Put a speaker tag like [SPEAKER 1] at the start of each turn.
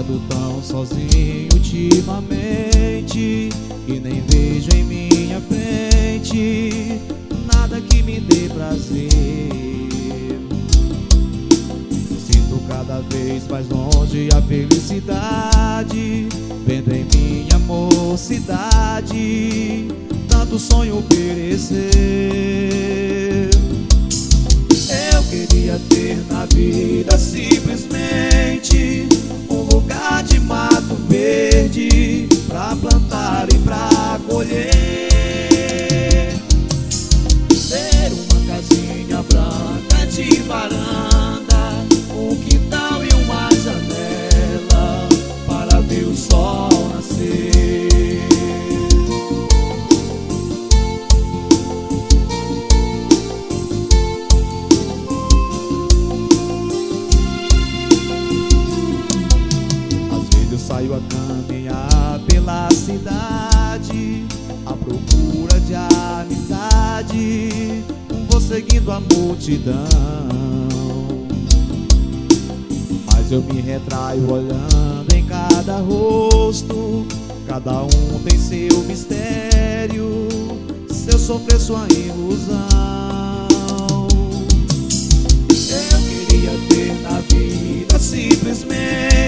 [SPEAKER 1] Ando tão sozinho ultimamente que nem vejo em minha frente nada que me dê prazer. Sinto cada vez mais longe a felicidade, vendo em minha mocidade tanto sonho perecer. Eu queria ter na vida simplesmente um lugar de mato verde pra plantar e pra colher, ter uma casinha branca de varanda, um quintal e uma janela para ver o sol nascer. Saio a caminhar pela cidade à procura de amizade, vou seguindo a multidão, mas eu me retraio olhando em cada rosto. Cada um tem seu mistério, seu sofrer, sua ilusão. Eu queria ter na vida simplesmente